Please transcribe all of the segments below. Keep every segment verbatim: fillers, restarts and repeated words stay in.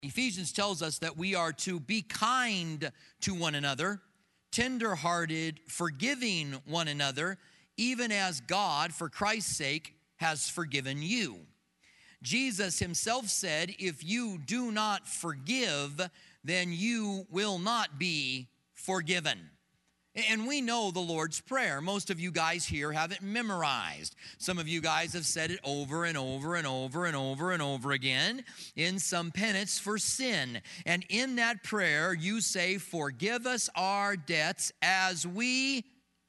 Ephesians tells us that we are to be kind to one another, tender-hearted, forgiving one another, even as God, for Christ's sake, has forgiven you. Jesus himself said, if you do not forgive, then you will not be forgiven. And we know the Lord's Prayer. Most of you guys here have it memorized. Some of you guys have said it over and over and over and over and over again in some penance for sin. And in that prayer, you say, forgive us our debts as we...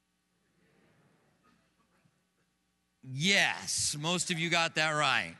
Yes, most of you got that right.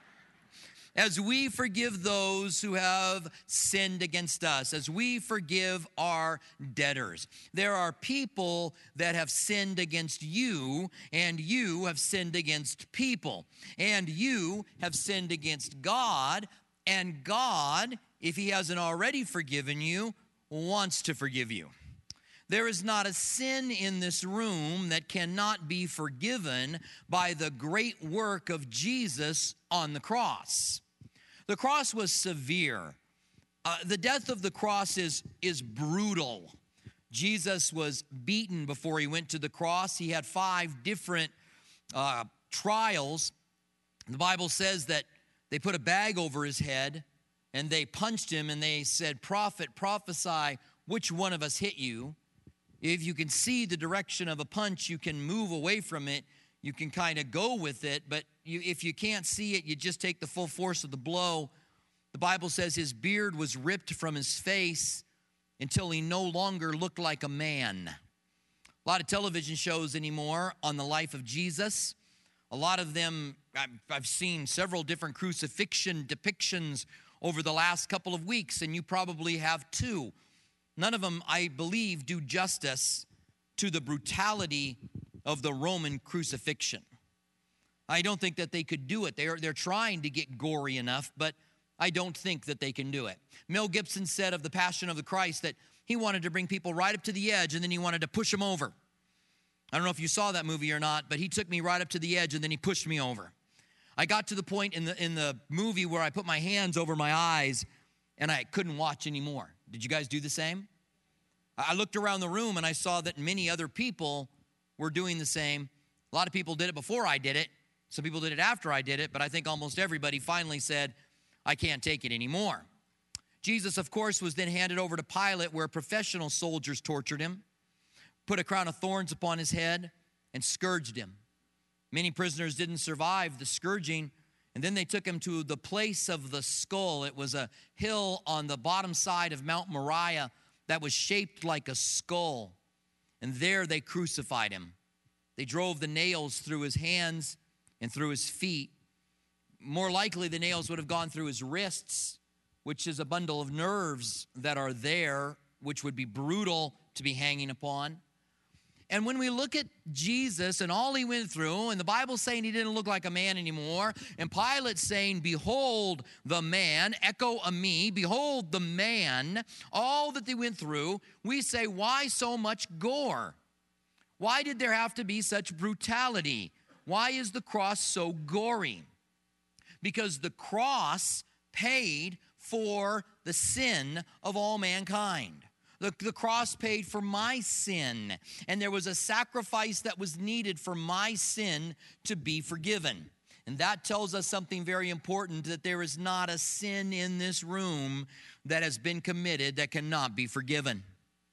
As we forgive those who have sinned against us, as we forgive our debtors. There are people that have sinned against you, and you have sinned against people. And you have sinned against God, and God, if he hasn't already forgiven you, wants to forgive you. There is not a sin in this room that cannot be forgiven by the great work of Jesus on the cross. The cross was severe. Uh, the death of the cross is, is brutal. Jesus was beaten before he went to the cross. He had five different uh, trials. The Bible says that they put a bag over his head and they punched him and they said, prophet, prophesy, which one of us hit you? If you can see the direction of a punch, you can move away from it. You can kind of go with it, but you, if you can't see it, you just take the full force of the blow. The Bible says his beard was ripped from his face until he no longer looked like a man. A lot of television shows anymore on the life of Jesus. A lot of them, I've seen several different crucifixion depictions over the last couple of weeks, and you probably have too. None of them, I believe, do justice to the brutality of the Roman crucifixion. I don't think that they could do it. They're, they're trying to get gory enough, but I don't think that they can do it. Mel Gibson said of the Passion of the Christ that he wanted to bring people right up to the edge and then he wanted to push them over. I don't know if you saw that movie or not, but he took me right up to the edge and then he pushed me over. I got to the point in the, in the movie where I put my hands over my eyes and I couldn't watch anymore. Did you guys do the same? I looked around the room and I saw that many other people were doing the same. A lot of people did it before I did it. Some people did it after I did it, but I think almost everybody finally said, I can't take it anymore. Jesus, of course, was then handed over to Pilate, where professional soldiers tortured him, put a crown of thorns upon his head, and scourged him. Many prisoners didn't survive the scourging, and then they took him to the place of the skull. It was a hill on the bottom side of Mount Moriah that was shaped like a skull. And there they crucified him. They drove the nails through his hands and through his feet. More likely, the nails would have gone through his wrists, which is a bundle of nerves that are there, which would be brutal to be hanging upon. And when we look at Jesus and all he went through, and the Bible's saying he didn't look like a man anymore, and Pilate saying, behold the man, echo a me, behold the man, all that they went through, we say, why so much gore? Why did there have to be such brutality? Why is the cross so gory? Because the cross paid for the sin of all mankind. The, the cross paid for my sin, and there was a sacrifice that was needed for my sin to be forgiven. And that tells us something very important, that there is not a sin in this room that has been committed that cannot be forgiven.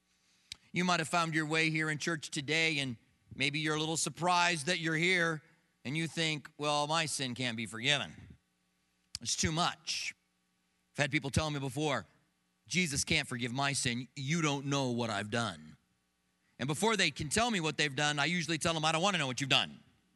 You might have found your way here in church today, and maybe you're a little surprised that you're here, and you think, well, my sin can't be forgiven. It's too much. I've had people tell me before, Jesus can't forgive my sin. You don't know what I've done. And before they can tell me what they've done, I usually tell them, I don't want to know what you've done.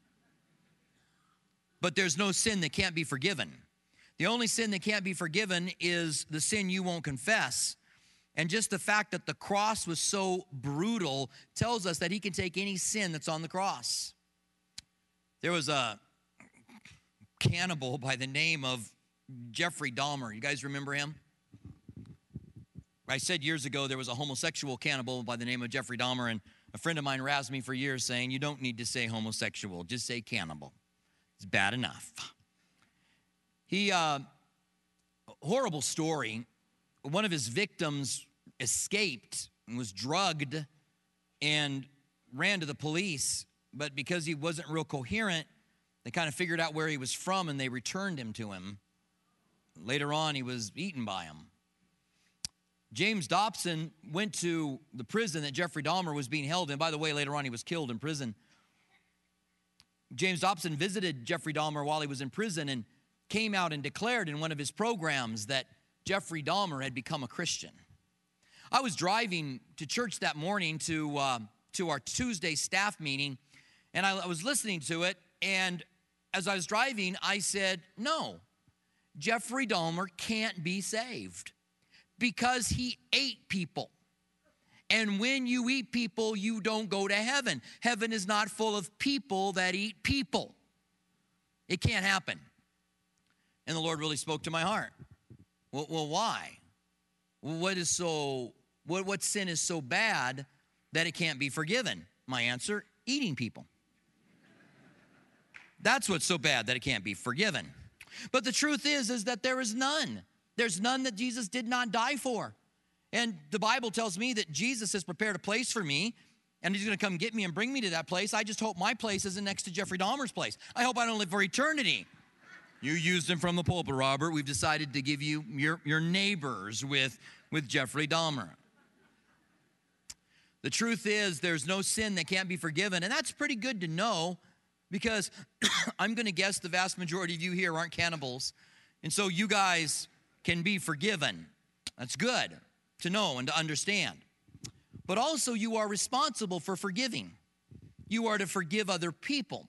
But there's no sin that can't be forgiven. The only sin that can't be forgiven is the sin you won't confess. And just the fact that the cross was so brutal tells us that he can take any sin that's on the cross. There was a cannibal by the name of Jeffrey Dahmer. You guys remember him? I said years ago there was a homosexual cannibal by the name of Jeffrey Dahmer, and a friend of mine razzed me for years saying, you don't need to say homosexual, just say cannibal. It's bad enough. He, uh, horrible story. one of his victims escaped and was drugged and ran to the police, but because he wasn't real coherent, they kind of figured out where he was from and they returned him to him. Later on, he was eaten by him. James Dobson went to the prison that Jeffrey Dahmer was being held in. By the way, later on, he was killed in prison. James Dobson visited Jeffrey Dahmer while he was in prison and came out and declared in one of his programs that Jeffrey Dahmer had become a Christian. I was driving to church that morning to, uh, to our Tuesday staff meeting, and I, I was listening to it, and as I was driving, I said, no, Jeffrey Dahmer can't be saved because he ate people. And when you eat people, you don't go to heaven. Heaven is not full of people that eat people. It can't happen. And the Lord really spoke to my heart. Well, well why? What is so, what, what sin is so bad that it can't be forgiven? My answer, eating people. That's what's so bad that it can't be forgiven. But the truth is, is that there is none. There's none that Jesus did not die for. And the Bible tells me that Jesus has prepared a place for me, and he's going to come get me and bring me to that place. I just hope my place isn't next to Jeffrey Dahmer's place. I hope I don't live for eternity. You used him from the pulpit, Robert. We've decided to give you your, your neighbors with, with Jeffrey Dahmer. The truth is, there's no sin that can't be forgiven, and that's pretty good to know, because I'm going to guess the vast majority of you here aren't cannibals, and so you guys can be forgiven. That's good to know and to understand. But also, you are responsible for forgiving. You are to forgive other people.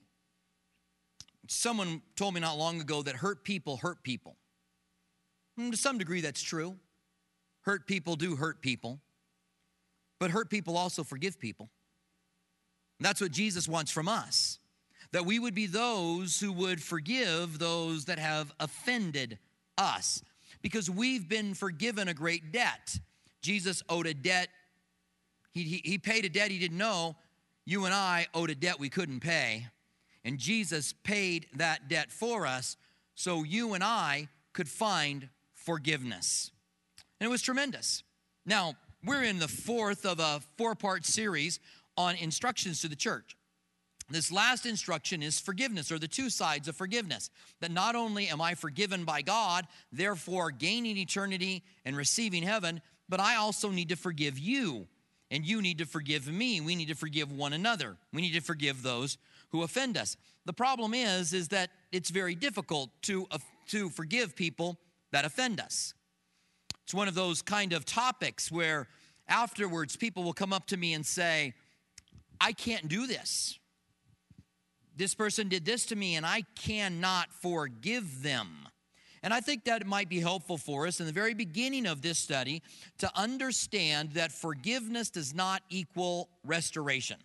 Someone told me not long ago that hurt people hurt people. And to some degree, that's true. Hurt people do hurt people. But hurt people also forgive people. And that's what Jesus wants from us, that we would be those who would forgive those that have offended us, because we've been forgiven a great debt. Jesus owed a debt. He, he, he paid a debt he didn't know. You and I owed a debt we couldn't pay. And Jesus paid that debt for us so you and I could find forgiveness. And it was tremendous. Now, we're in the fourth of a four-part series on instructions to the church. This last instruction is forgiveness, or the two sides of forgiveness. That not only am I forgiven by God, therefore gaining eternity and receiving heaven, but I also need to forgive you. And you need to forgive me. We need to forgive one another. We need to forgive those who offend us. The problem is, is that it's very difficult to, uh, to forgive people that offend us. It's one of those kind of topics where afterwards people will come up to me and say, I can't do this. This person did this to me and I cannot forgive them. And I think that it might be helpful for us in the very beginning of this study to understand that forgiveness does not equal restoration.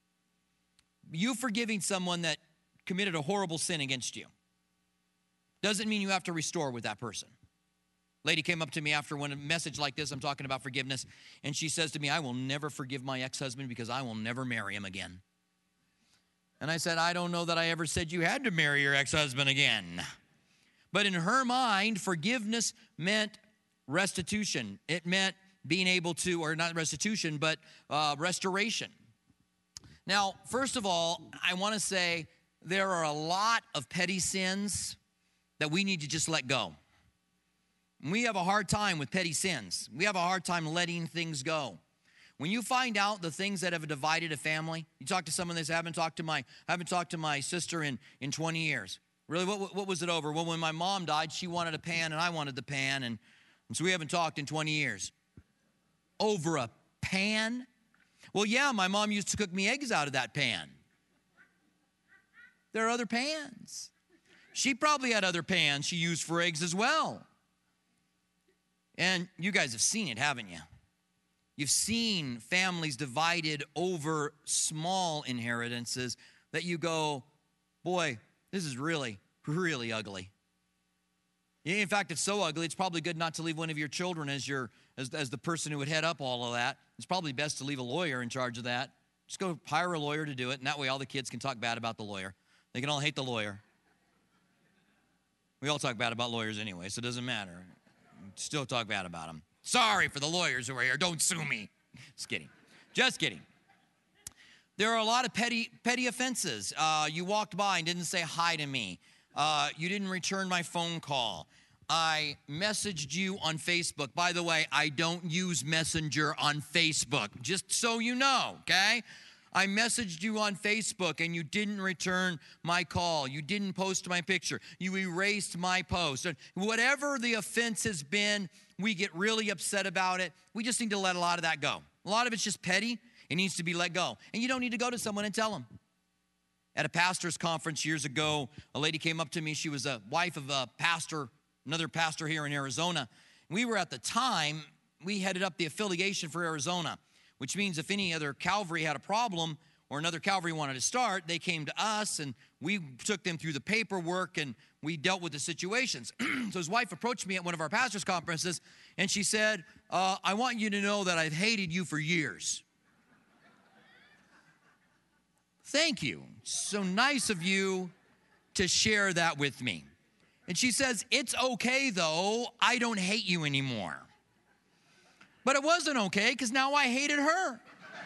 You forgiving someone that committed a horrible sin against you doesn't mean you have to restore with that person. Lady came up to me after one a message like this, I'm talking about forgiveness, and she says to me, I will never forgive my ex-husband because I will never marry him again. And I said, I don't know that I ever said you had to marry your ex-husband again. But in her mind, forgiveness meant restitution. It meant being able to, or not restitution, but uh, restoration. Now, first of all, I want to say there are a lot of petty sins that we need to just let go. We have a hard time with petty sins. We have a hard time letting things go. When you find out the things that have divided a family, you talk to someone that I haven't talked to my, I haven't talked to my sister in, in twenty years. Really, what, what was it over? Well, when my mom died, she wanted a pan and I wanted the pan, and, and so we haven't talked in twenty years. Over a pan? Well, yeah, my mom used to cook me eggs out of that pan. There are other pans. She probably had other pans she used for eggs as well. And you guys have seen it, haven't you? You've seen families divided over small inheritances that you go, boy, this is really, really ugly. In fact, it's so ugly, it's probably good not to leave one of your children as your as, as the person who would head up all of that. It's probably best to leave a lawyer in charge of that. Just go hire a lawyer to do it, and that way all the kids can talk bad about the lawyer. They can all hate the lawyer. We all talk bad about lawyers anyway, so it doesn't matter. Still talk bad about them. Sorry for the lawyers who are here. Don't sue me. Just kidding. Just kidding. There are a lot of petty petty offenses. Uh, you walked by and didn't say hi to me. Uh, you didn't return my phone call. I messaged you on Facebook. By the way, I don't use Messenger on Facebook, just so you know, okay? I messaged you on Facebook and you didn't return my call. You didn't post my picture. You erased my post. Whatever the offense has been, we get really upset about it. We just need to let a lot of that go. A lot of it's just petty. It needs to be let go. And you don't need to go to someone and tell them. At a pastor's conference years ago, a lady came up to me. She was a wife of a pastor, another pastor here in Arizona. We were at the time, we headed up the affiliation for Arizona, which means if any other Calvary had a problem or another Calvary wanted to start, they came to us and we took them through the paperwork and we dealt with the situations. So his wife approached me at one of our pastor's conferences and she said, uh, I want you to know that I've hated you for years. Thank you. So nice of you to share that with me. And she says, it's okay though, I don't hate you anymore. But it wasn't okay because now I hated her.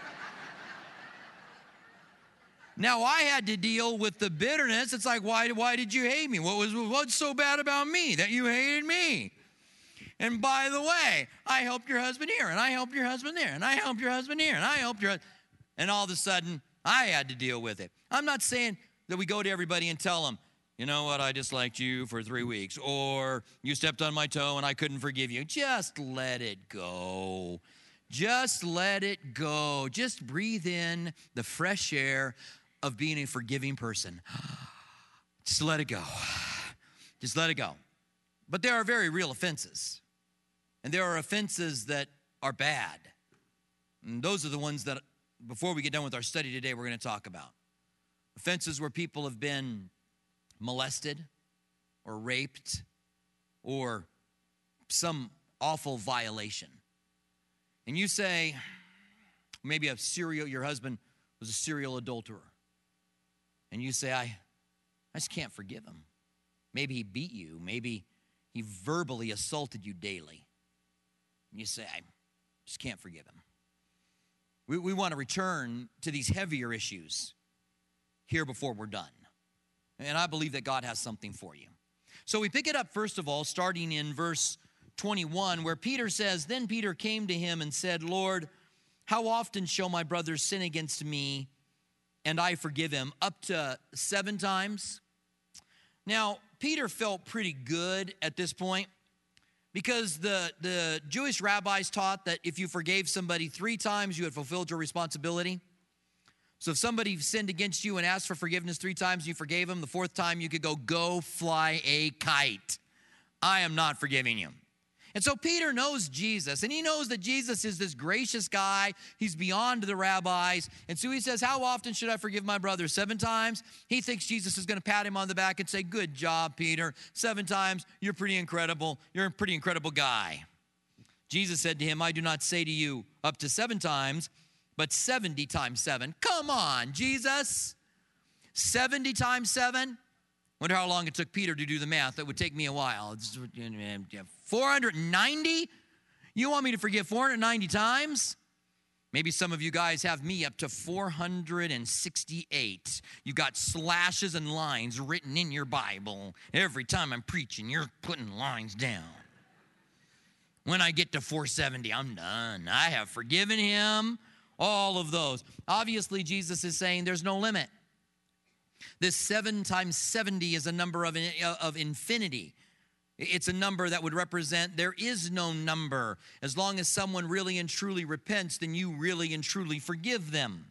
Now I had to deal with the bitterness. It's like, why, why did you hate me? What was what's so bad about me that you hated me? And by the way, I helped your husband here, and I helped your husband there, and I helped your husband here, and I helped your husband. And all of a sudden, I had to deal with it. I'm not saying that we go to everybody and tell them, you know what, I disliked you for three weeks, or you stepped on my toe and I couldn't forgive you. Just let it go. Just let it go. Just breathe in the fresh air of being a forgiving person. Just let it go. Just let it go. But there are very real offenses. And there are offenses that are bad. And those are the ones that, before we get done with our study today, we're going to talk about. Offenses where people have been molested or raped or some awful violation. And you say, maybe a serial, your husband was a serial adulterer. And you say, I, I just can't forgive him. Maybe he beat you. Maybe he verbally assaulted you daily. And you say, I just can't forgive him. We, we want to return to these heavier issues here before we're done. And I believe that God has something for you. So we pick it up, first of all, starting in verse twenty-one, where Peter says, Then Peter came to him and said, Lord, how often shall my brother sin against me and I forgive him? Up to seven times? Now, Peter felt pretty good at this point because the, the Jewish rabbis taught that if you forgave somebody three times, you had fulfilled your responsibility. So if somebody sinned against you and asked for forgiveness three times, you forgave them, the fourth time you could go, go fly a kite. I am not forgiving you. And so Peter knows Jesus, and he knows that Jesus is this gracious guy. He's beyond the rabbis. And so he says, how often should I forgive my brother? Seven times? He thinks Jesus is going to pat him on the back and say, good job, Peter. Seven times, you're pretty incredible. You're a pretty incredible guy. Jesus said to him, I do not say to you up to seven times, but seventy times seven. Come on, Jesus. seventy times seven? Wonder how long it took Peter to do the math. That would take me a while. It's four hundred ninety? You want me to forgive four hundred ninety times? Maybe some of you guys have me up to four hundred sixty-eight. You got slashes and lines written in your Bible. Every time I'm preaching, you're putting lines down. When I get to four seventy, I'm done. I have forgiven him. All of those. Obviously, Jesus is saying there's no limit. This seven times seventy is a number of, of infinity. It's a number that would represent there is no number. As long as someone really and truly repents, then you really and truly forgive them.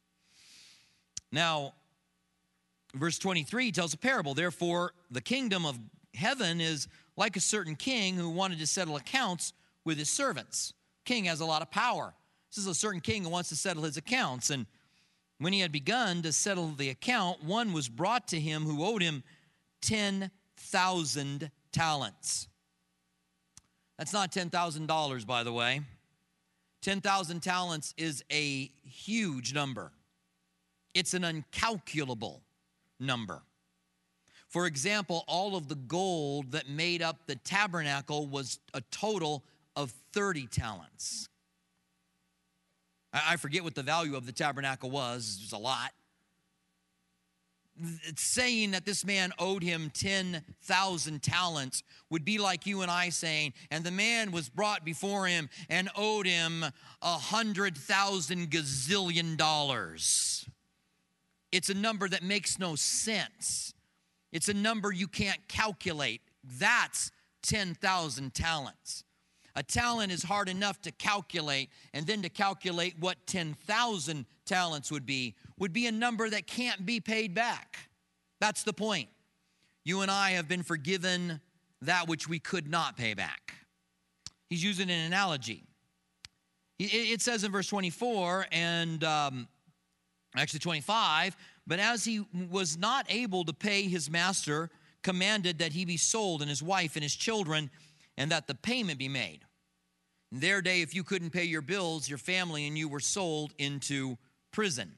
Now, verse twenty-three tells a parable. Therefore, the kingdom of heaven is like a certain king who wanted to settle accounts with his servants. King has a lot of power. This is a certain king who wants to settle his accounts. And when he had begun to settle the account, one was brought to him who owed him ten thousand talents. That's not ten thousand dollars, by the way. ten thousand talents is a huge number. It's an incalculable number. For example, all of the gold that made up the tabernacle was a total of thirty talents. I forget what the value of the tabernacle was. It was a lot. It's saying that this man owed him ten thousand talents would be like you and I saying, and the man was brought before him and owed him a hundred thousand gazillion dollars. It's a number that makes no sense. It's a number you can't calculate. That's ten thousand talents. A talent is hard enough to calculate, and then to calculate what ten thousand talents would be, would be a number that can't be paid back. That's the point. You and I have been forgiven that which we could not pay back. He's using an analogy. It says in verse twenty-four, and um, actually twenty-five, but as he was not able to pay, his master commanded that he be sold, and his wife and his children, and that the payment be made. In their day, if you couldn't pay your bills, your family and you were sold into prison.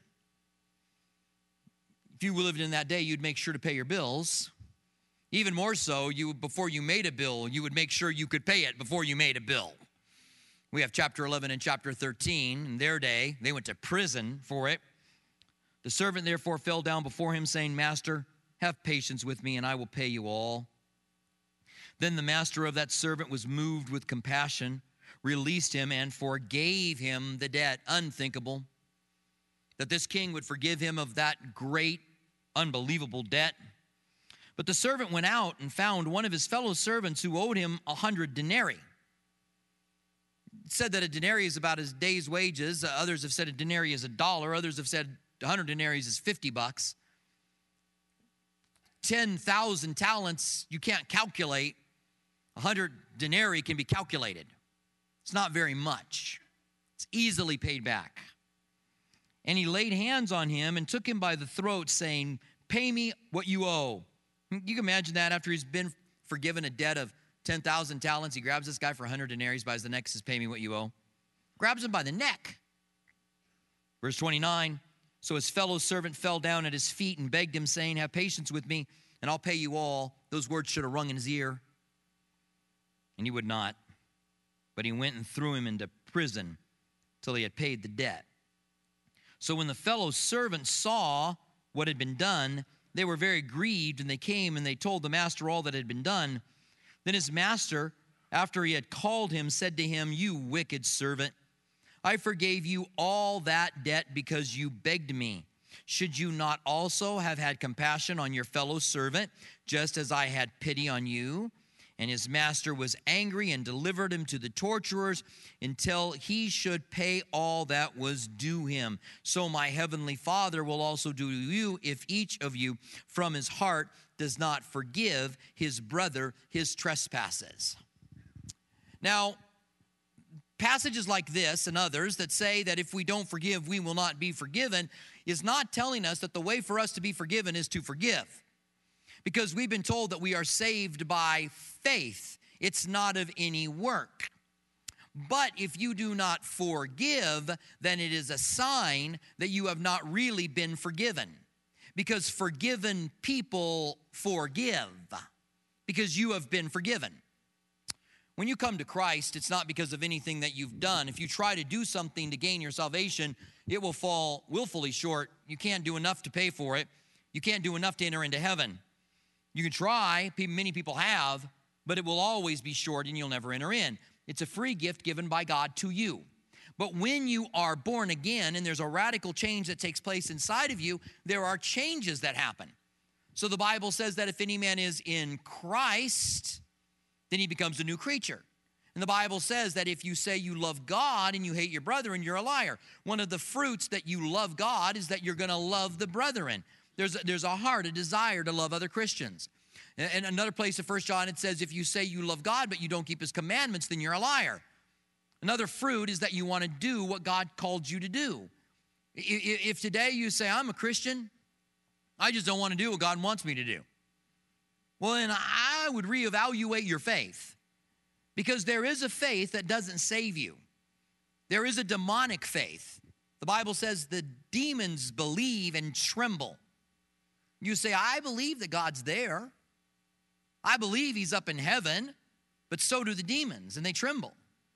If you lived in that day, you'd make sure to pay your bills. Even more so, you before you made a bill, you would make sure you could pay it before you made a bill. We have chapter eleven and chapter thirteen. In their day, they went to prison for it. The servant therefore fell down before him, saying, Master, have patience with me, and I will pay you all. Then the master of that servant was moved with compassion, released him, and forgave him the debt. Unthinkable that this king would forgive him of that great, unbelievable debt. But the servant went out and found one of his fellow servants who owed him a hundred denarii. It said that a denarii is about his day's wages. Uh, others have said a denarii is a dollar. Others have said a hundred denarii is fifty bucks. ten thousand talents, you can't calculate. A hundred denarii can be calculated. It's not very much. It's easily paid back. And he laid hands on him and took him by the throat, saying, pay me what you owe. You can imagine that after he's been forgiven a debt of ten thousand talents, he grabs this guy for a hundred denarii, buys the neck, says, pay me what you owe. Grabs him by the neck. Verse twenty-nine, so his fellow servant fell down at his feet and begged him, saying, have patience with me, and I'll pay you all. Those words should have rung in his ear. And he would not. But he went and threw him into prison till he had paid the debt. So when the fellow servants saw what had been done, they were very grieved, and they came and they told the master all that had been done. Then his master, after he had called him, said to him, you wicked servant, I forgave you all that debt because you begged me. Should you not also have had compassion on your fellow servant, just as I had pity on you? And his master was angry and delivered him to the torturers until he should pay all that was due him. So my heavenly Father will also do to you if each of you from his heart does not forgive his brother his trespasses. Now, passages like this and others that say that if we don't forgive, we will not be forgiven, is not telling us that the way for us to be forgiven is to forgive. Because we've been told that we are saved by faith. It's not of any work. But if you do not forgive, then it is a sign that you have not really been forgiven. Because forgiven people forgive. Because you have been forgiven. When you come to Christ, it's not because of anything that you've done. If you try to do something to gain your salvation, it will fall willfully short. You can't do enough to pay for it. You can't do enough to enter into heaven. You can try, many people have, but it will always be short and you'll never enter in. It's a free gift given by God to you. But when you are born again and there's a radical change that takes place inside of you, there are changes that happen. So the Bible says that if any man is in Christ, then he becomes a new creature. And the Bible says that if you say you love God and you hate your brethren, you're a liar. One of the fruits that you love God is that you're going to love the brethren. There's a, there's a heart, a desire to love other Christians. And another place in First John, it says, if you say you love God, but you don't keep his commandments, then you're a liar. Another fruit is that you want to do what God called you to do. If today you say, I'm a Christian, I just don't want to do what God wants me to do. Well, then I would reevaluate your faith. Because there is a faith that doesn't save you. There is a demonic faith. The Bible says the demons believe and tremble. You say, I believe that God's there. I believe he's up in heaven, but so do the demons, and they tremble.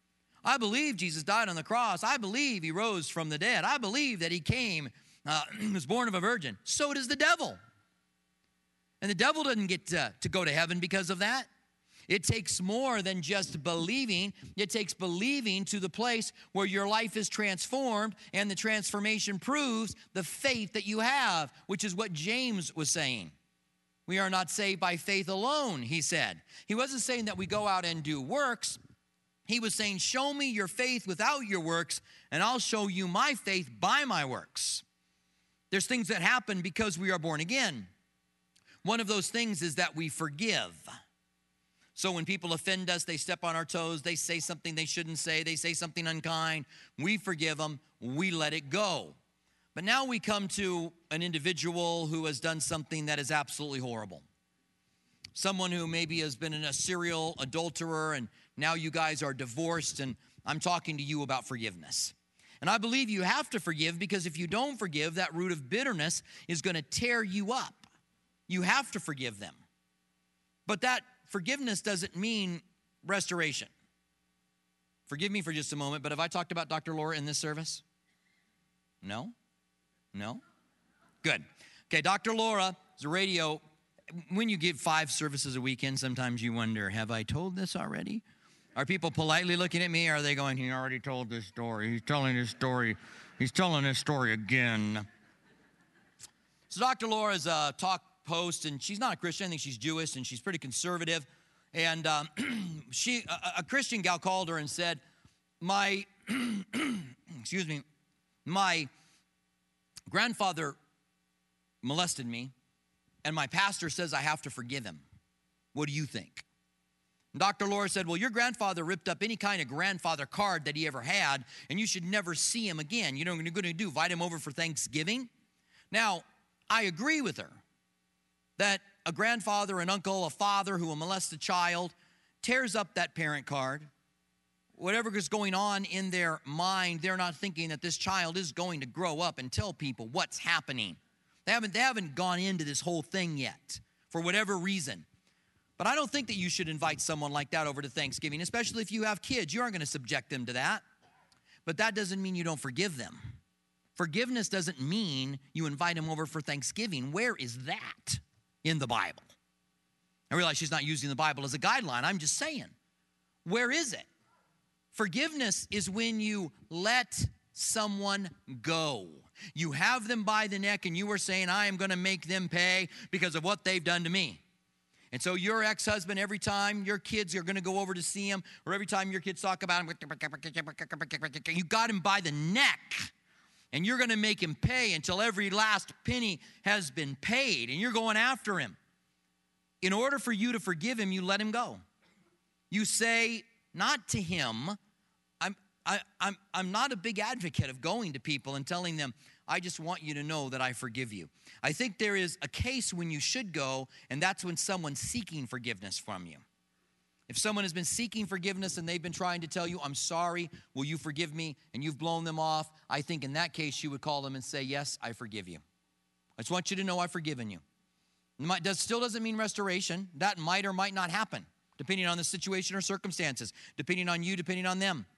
I believe Jesus died on the cross. I believe he rose from the dead. I believe that he came, uh, was born of a virgin. So does the devil. And the devil doesn't get to, to go to heaven because of that. It takes more than just believing. It takes believing to the place where your life is transformed, and the transformation proves the faith that you have, which is what James was saying. We are not saved by faith alone, he said. He wasn't saying that we go out and do works. He was saying, show me your faith without your works, and I'll show you my faith by my works. There's things that happen because we are born again. One of those things is that we forgive. So when people offend us, they step on our toes, they say something they shouldn't say, they say something unkind, we forgive them, we let it go. But now we come to an individual who has done something that is absolutely horrible. Someone who maybe has been a serial adulterer, and now you guys are divorced, and I'm talking to you about forgiveness. And I believe you have to forgive, because if you don't forgive, that root of bitterness is going to tear you up. You have to forgive them. But that forgiveness doesn't mean restoration. Forgive me for just a moment, but have I talked about Doctor Laura in this service? No? No? Good. Okay, Doctor Laura is a radio. When you give five services a weekend, sometimes you wonder, have I told this already? Are people politely looking at me? Or are they going, he already told this story. He's telling his story. He's telling his story again. So Doctor Laura is a talk host, and she's not a Christian. I think she's Jewish, and she's pretty conservative. And um, she, a, a Christian gal called her and said, my, excuse me, my grandfather molested me, and my pastor says I have to forgive him. What do you think? And Doctor Laura said, well, your grandfather ripped up any kind of grandfather card that he ever had, and you should never see him again. You know what you're going to do, invite him over for Thanksgiving? Now, I agree with her that a grandfather, an uncle, a father who will molest a child tears up that parent card. Whatever is going on in their mind, they're not thinking that this child is going to grow up and tell people what's happening. They haven't, they haven't gone into this whole thing yet for whatever reason. But I don't think that you should invite someone like that over to Thanksgiving, especially if you have kids. You aren't going to subject them to that. But that doesn't mean you don't forgive them. Forgiveness doesn't mean you invite them over for Thanksgiving. Where is that in the Bible? I realize she's not using the Bible as a guideline. I'm just saying, where is it? Forgiveness is when you let someone go. You have them by the neck and you are saying, I am going to make them pay because of what they've done to me. And so your ex-husband, every time your kids are going to go over to see him, or every time your kids talk about him, you got him by the neck. And you're going to make him pay until every last penny has been paid. And you're going after him. In order for you to forgive him, you let him go. You say, not to him, I'm, I, I'm, I'm not a big advocate of going to people and telling them, I just want you to know that I forgive you. I think there is a case when you should go, and that's when someone's seeking forgiveness from you. If someone has been seeking forgiveness and they've been trying to tell you, I'm sorry, will you forgive me? And you've blown them off, I think in that case you would call them and say, yes, I forgive you. I just want you to know I've forgiven you. It does, still doesn't mean restoration. That might or might not happen, depending on the situation or circumstances, depending on you, depending on them.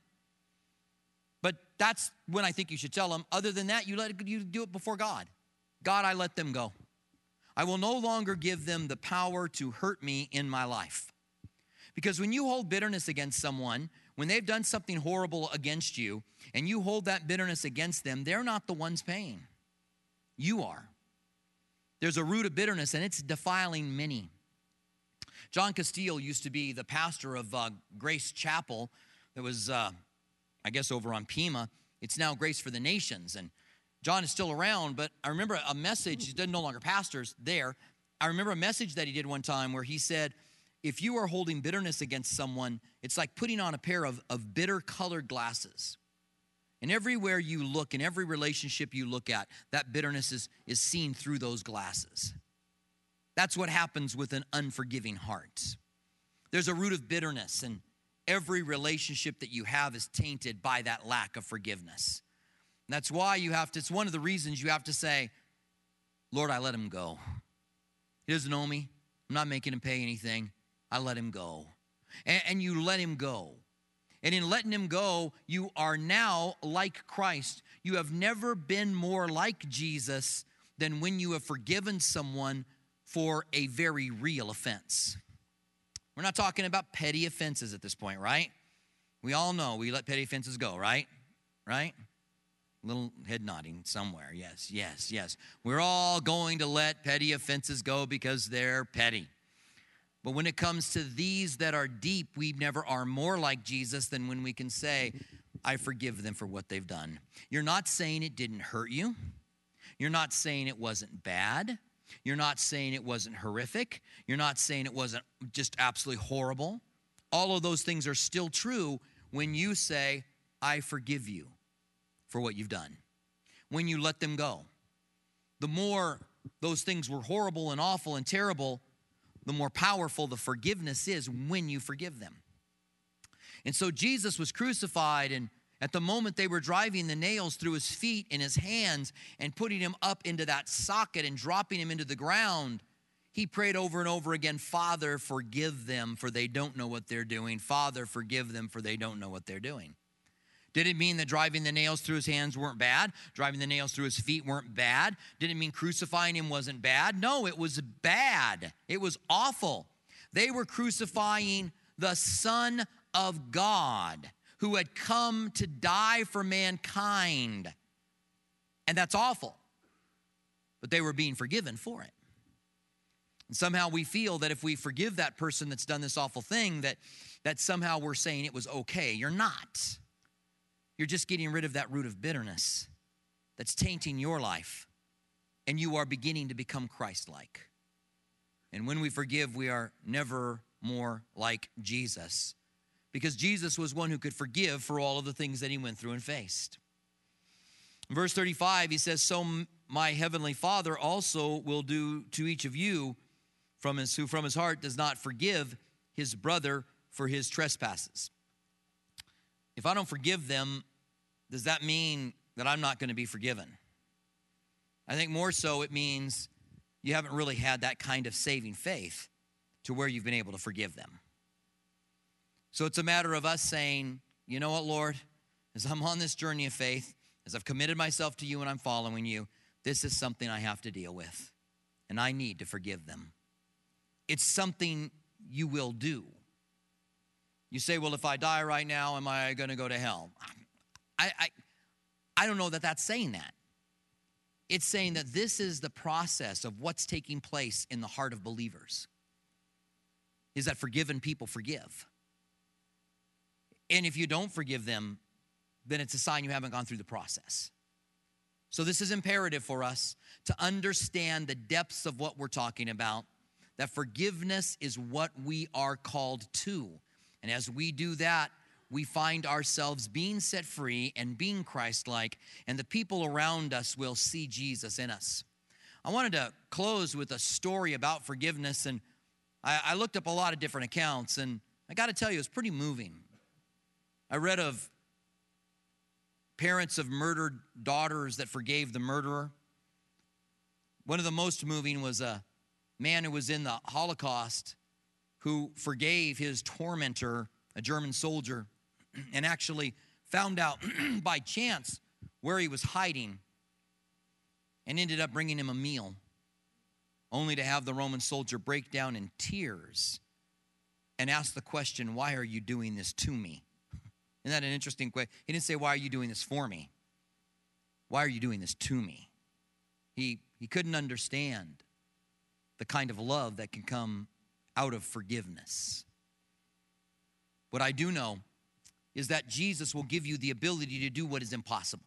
But that's when I think you should tell them. Other than that, you let it, you do it before God. God, I let them go. I will no longer give them the power to hurt me in my life. Because when you hold bitterness against someone, when they've done something horrible against you, and you hold that bitterness against them, they're not the ones paying. You are. There's a root of bitterness, and it's defiling many. John Castile used to be the pastor of uh, Grace Chapel that was, uh, I guess, over on Pima. It's now Grace for the Nations, and John is still around, but I remember a message, he no longer pastors there. I remember a message that he did one time where he said, if you are holding bitterness against someone, it's like putting on a pair of, of bitter-colored glasses. And everywhere you look, in every relationship you look at, that bitterness is, is seen through those glasses. That's what happens with an unforgiving heart. There's a root of bitterness, and every relationship that you have is tainted by that lack of forgiveness. And that's why you have to, it's one of the reasons you have to say, Lord, I let him go. He doesn't owe me. I'm not making him pay anything. I let him go. And, and you let him go. And in letting him go, you are now like Christ. You have never been more like Jesus than when you have forgiven someone for a very real offense. We're not talking about petty offenses at this point, right? We all know we let petty offenses go, right? Right? Little head nodding somewhere. Yes, yes, yes. We're all going to let petty offenses go because they're petty. But when it comes to these that are deep, we never are more like Jesus than when we can say, I forgive them for what they've done. You're not saying it didn't hurt you. You're not saying it wasn't bad. You're not saying it wasn't horrific. You're not saying it wasn't just absolutely horrible. All of those things are still true when you say, I forgive you for what you've done. When you let them go. The more those things were horrible and awful and terrible, the more powerful the forgiveness is when you forgive them. And so Jesus was crucified, and at the moment they were driving the nails through his feet and his hands and putting him up into that socket and dropping him into the ground, he prayed over and over again, Father, forgive them, for they don't know what they're doing. Father, forgive them, for they don't know what they're doing. Did it mean that driving the nails through his hands weren't bad? Driving the nails through his feet weren't bad? Did it mean crucifying him wasn't bad? No, it was bad. It was awful. They were crucifying the Son of God who had come to die for mankind. And that's awful. But they were being forgiven for it. And somehow we feel that if we forgive that person that's done this awful thing, that, that somehow we're saying it was okay. You're not. You're just getting rid of that root of bitterness that's tainting your life, and you are beginning to become Christ-like. And when we forgive, we are never more like Jesus, because Jesus was one who could forgive for all of the things that he went through and faced. In verse thirty-five, he says, so my heavenly Father also will do to each of you from his, who from his heart does not forgive his brother for his trespasses. If I don't forgive them, does that mean that I'm not going to be forgiven? I think more so it means you haven't really had that kind of saving faith to where you've been able to forgive them. So it's a matter of us saying, you know what, Lord, as I'm on this journey of faith, as I've committed myself to you and I'm following you, this is something I have to deal with, and I need to forgive them. It's something you will do. You say, well, if I die right now, am I going to go to hell? I, I, I don't know that that's saying that. It's saying that this is the process of what's taking place in the heart of believers, is that forgiven people forgive. And if you don't forgive them, then it's a sign you haven't gone through the process. So this is imperative for us to understand the depths of what we're talking about, that forgiveness is what we are called to. And as we do that, we find ourselves being set free and being Christ-like, and the people around us will see Jesus in us. I wanted to close with a story about forgiveness, and I, I looked up a lot of different accounts, and I got to tell you, it's pretty moving. I read of parents of murdered daughters that forgave the murderer. One of the most moving was a man who was in the Holocaust who forgave his tormentor, a German soldier, and actually found out by chance where he was hiding and ended up bringing him a meal, only to have the Roman soldier break down in tears and ask the question, why are you doing this to me? Isn't that an interesting question? He didn't say, why are you doing this for me? Why are you doing this to me? He, he couldn't understand the kind of love that can come out of forgiveness. What I do know is that Jesus will give you the ability to do what is impossible.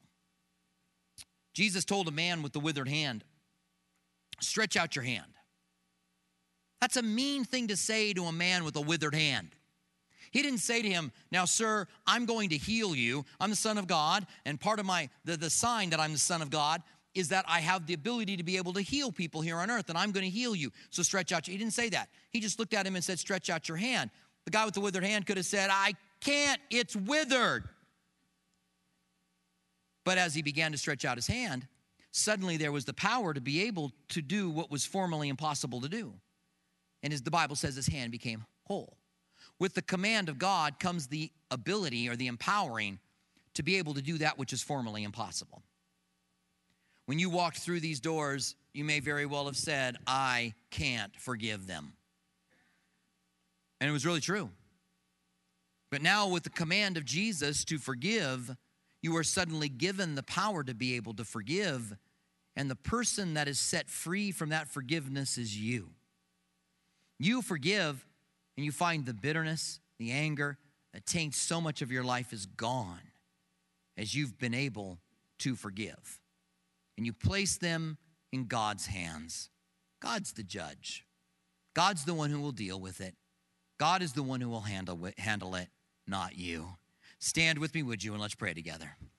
Jesus told a man with the withered hand, stretch out your hand. That's a mean thing to say to a man with a withered hand. He didn't say to him, now, sir, I'm going to heal you. I'm the Son of God, and part of my the, the sign that I'm the Son of God is that I have the ability to be able to heal people here on earth, and I'm going to heal you. So stretch out your, he didn't say that. He just looked at him and said, stretch out your hand. The guy with the withered hand could have said, I can't, it's withered. But as he began to stretch out his hand, suddenly there was the power to be able to do what was formerly impossible to do. And as the Bible says, his hand became whole. With the command of God comes the ability or the empowering to be able to do that which is formerly impossible. When you walked through these doors, you may very well have said, I can't forgive them. And it was really true. But now with the command of Jesus to forgive, you are suddenly given the power to be able to forgive. And the person that is set free from that forgiveness is you. You forgive, and you find the bitterness, the anger that taints so much of your life is gone as you've been able to forgive. And you place them in God's hands. God's the judge. God's the one who will deal with it. God is the one who will handle it, handle it, not you. Stand with me, would you, and let's pray together.